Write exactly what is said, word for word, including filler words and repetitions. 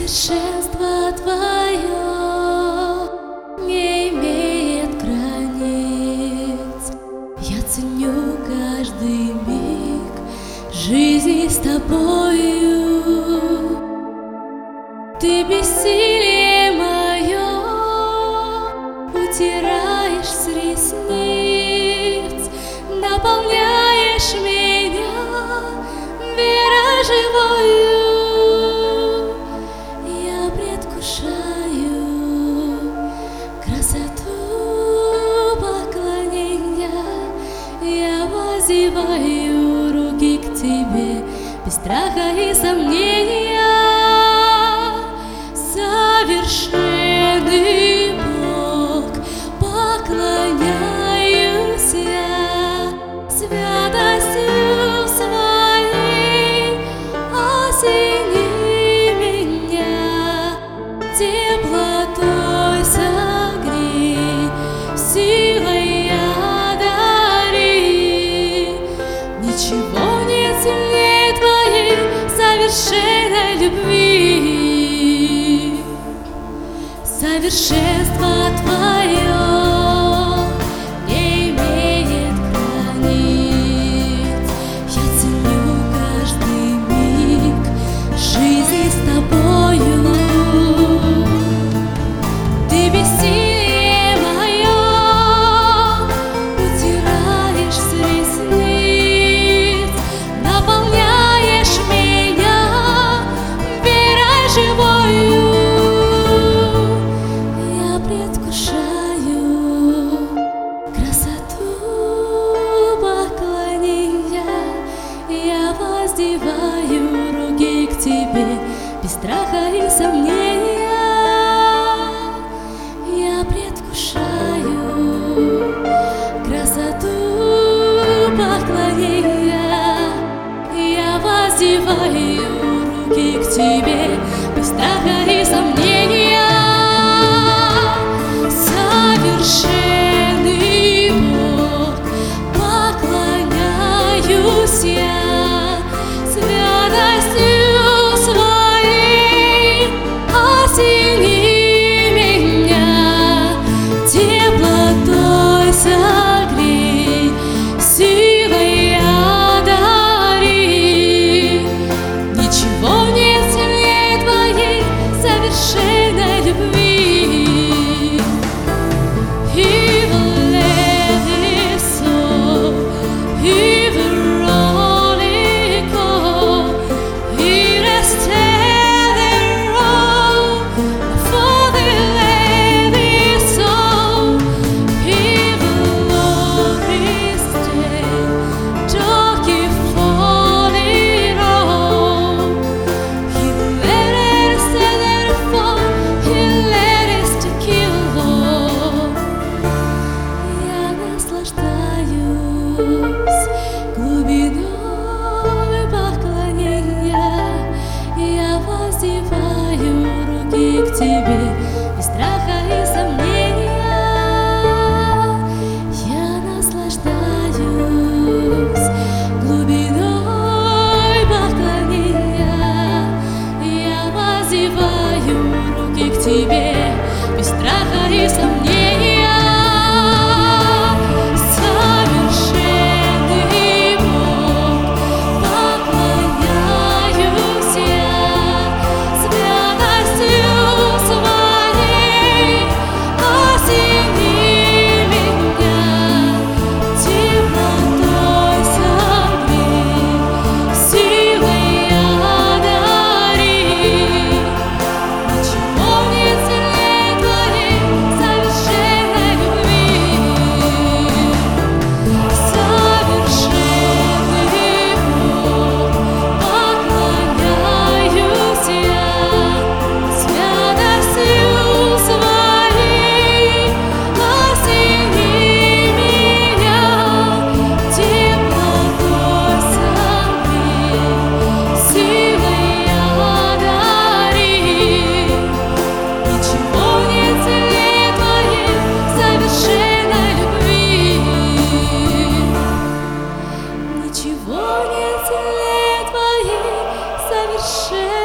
Совершенство Твое не имеет границ. Я ценю каждый миг жизни с Тобою. Ты бессилие мое утираешь с ресниц, наполняешь меня верой живою. Я предвкушаю красоту поклонения, я воздеваю руки к Тебе без страха и сомнения. Совершенный Бог, поклоняюсь я святостью Своей, осени меня, теплотой согрей, силой одари. Ничего нет сильнее Твоей совершенной любви. Совершенство Твое не имеет границ. Я ценю каждый миг жизни с Тобою. Ты бессилие мое утираешь с ресниц, наполняешь меня верой живою. Предвкушаю красоту поклонения, я воздеваю руки к Тебе без страха и сомнения. Я предвкушаю красоту поклонения, я воздеваю руки к Тебе без страха и сомнения. Совершенный Бог, поклоняюсь я святостью Своей, осени меня, теплотой согрей, силой одари. Ничего нет сильнее Твоей совершенной любви. Глубиной поклонения я воздеваю руки к Тебе без страха и сомнения. Я наслаждаюсь глубиной поклонения, я воздеваю руки к Тебе без страха и сомнения. Ничего нет сильнее Твоей совершенной